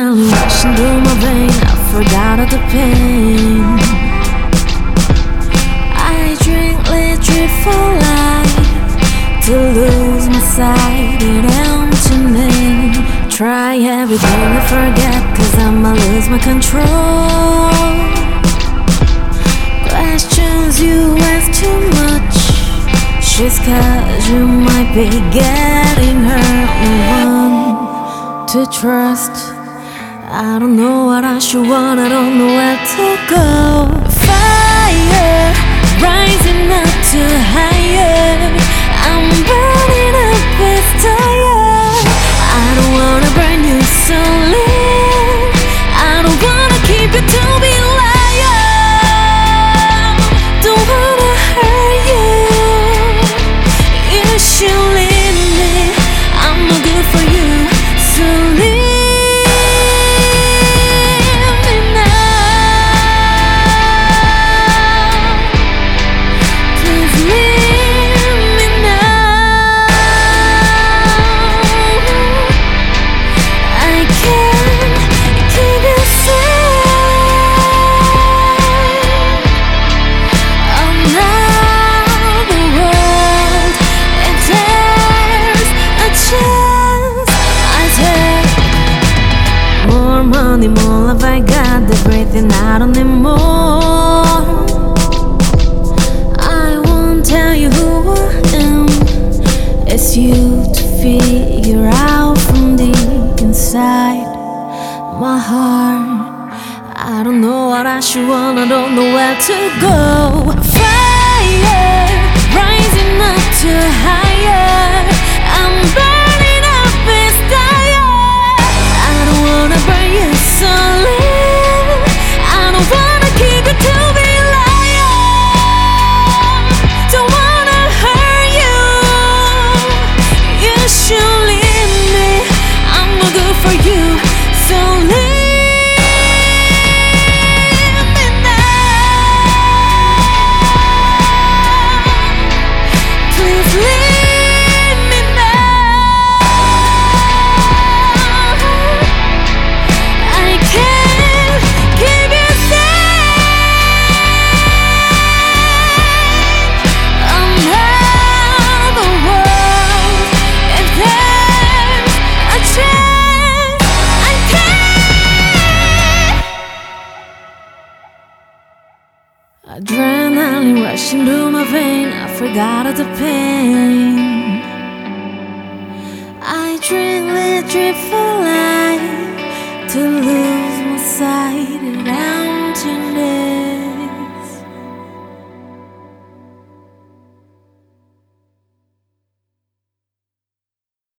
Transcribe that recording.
Adrenaline rushing through my vein, I forgot all the pain. I drink liquid for life to lose my sight in emptiness. Try everything to forget, cause I'ma lose my control. Questions you ask too much, just cause you might be getting hurt. No one to trust. I don't know what I should want, I don't know where to go. Fire rising up to higher, I'm burning up with fire. I don't wanna burn you so lit, I don't wanna keep you to be liar. Don't wanna hurt you, you should leave me, I'm no good for you, so leave me now. Please leave me now. I can't keep you safe. I'm not the world. If there's a chance, I take more money, more love I got, the breathing I don't need more. I won't tell you who I am, it's you to figure out from deep inside my heart. I don't know what I should want, I don't know where to go. Fire rising up to higher, I'm burning up with fire. I don't wanna burn you so lit, I don't wanna keep you to be liar. Don't wanna hurt you, you should leave me, I'm no good for you, so leave me now. Please leave me now. I can't keep you safe. I'm not the world. If there's a chance, I can't. Adrenaline rushing through my vein, I forgot all the pain. I drink liquid for